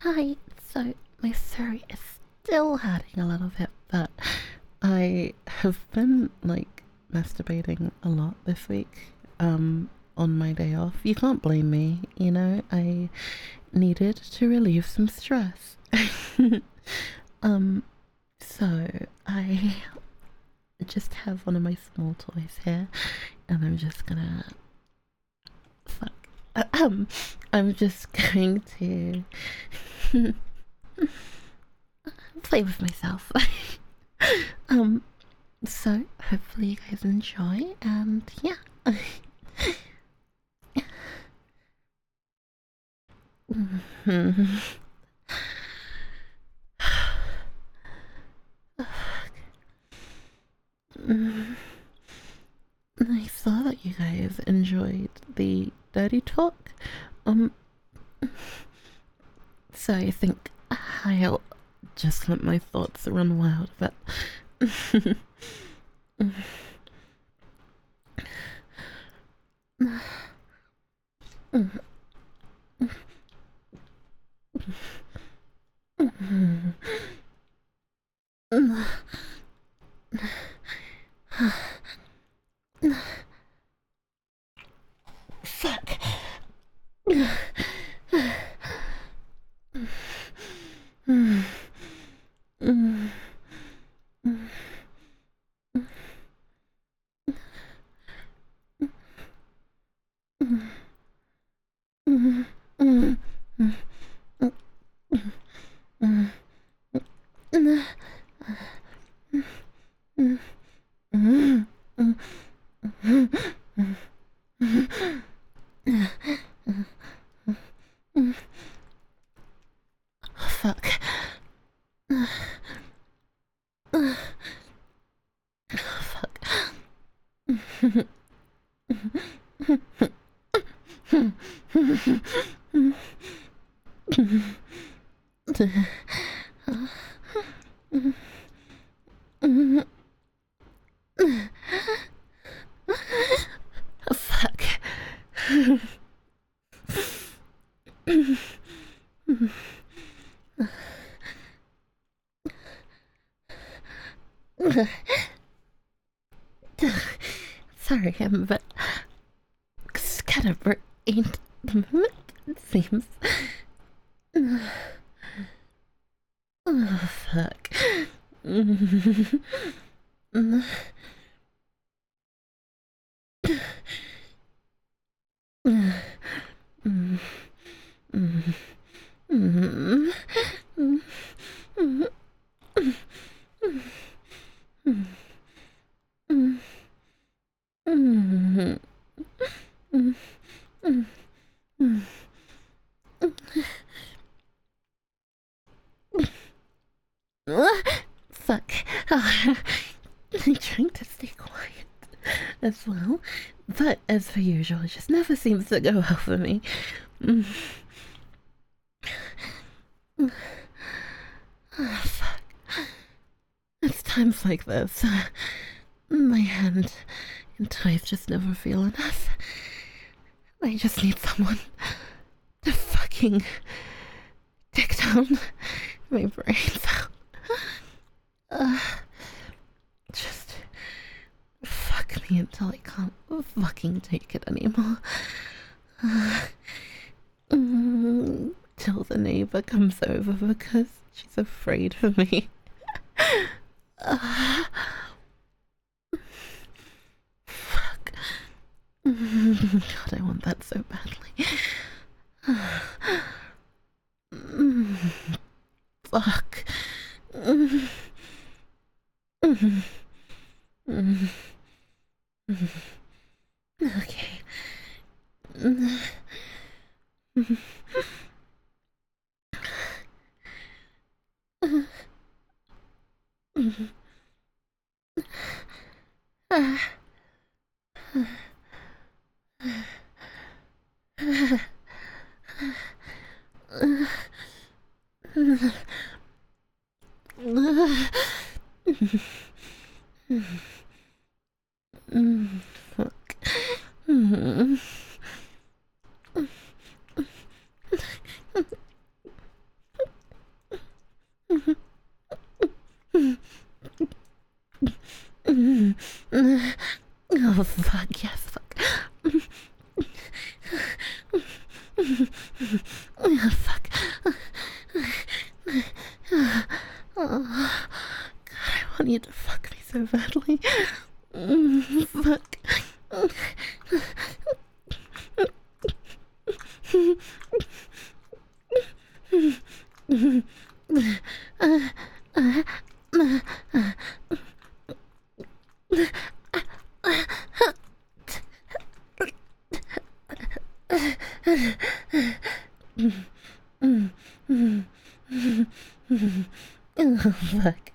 Hi. So my throat is still hurting a little bit, but I have been like masturbating a lot this week. On my day off. You can't blame me, you know. I needed to relieve some stress. um, so I just have one of my small toys here, and I'm just gonna fuck. I'm just going to play with myself. um, so hopefully you guys enjoy, and yeah. I saw that you guys enjoyed the dirty talk. Um, so I think I'll just let my thoughts run wild, but fuck. Fuck. Fuck. Fuck. Sorry, I'm a bit scatterbrained. It seems. Oh, fuck. Fuck. I'm trying to stay quiet as well, but as per usual, it just never seems to go well for me. Oh, fuck. It's times like this. My hand and toys just never feel enough. I just need someone to fucking dick down my brains out. Just fuck me until I can't fucking take it anymore. Till the neighbor comes over because she's afraid of me. Fuck. God, I want that so badly. Fuck. Okay. Fuck. Oh, fuck, yes, fuck. Oh, fuck. Oh, God, I want you to fuck me so badly. Fuck. Oh, fuck.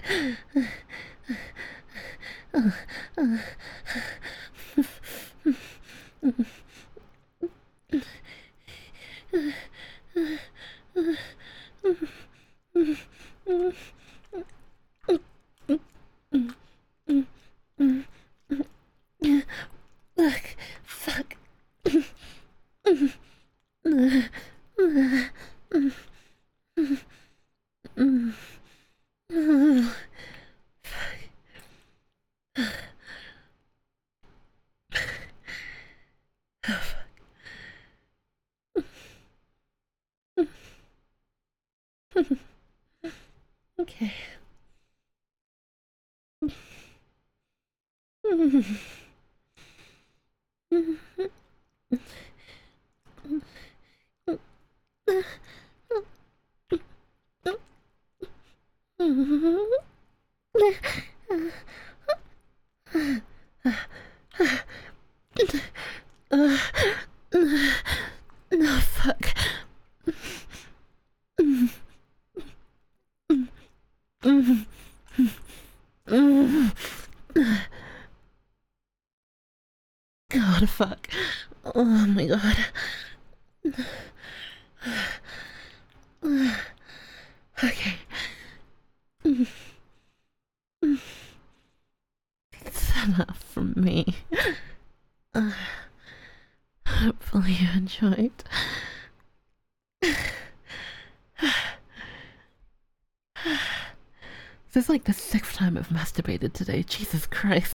Look, fuck. Okay. No, fuck. God, fuck. Oh my god. Okay. That's enough from me. Hopefully you enjoyed. This is like the 6th time I've masturbated today. Jesus Christ.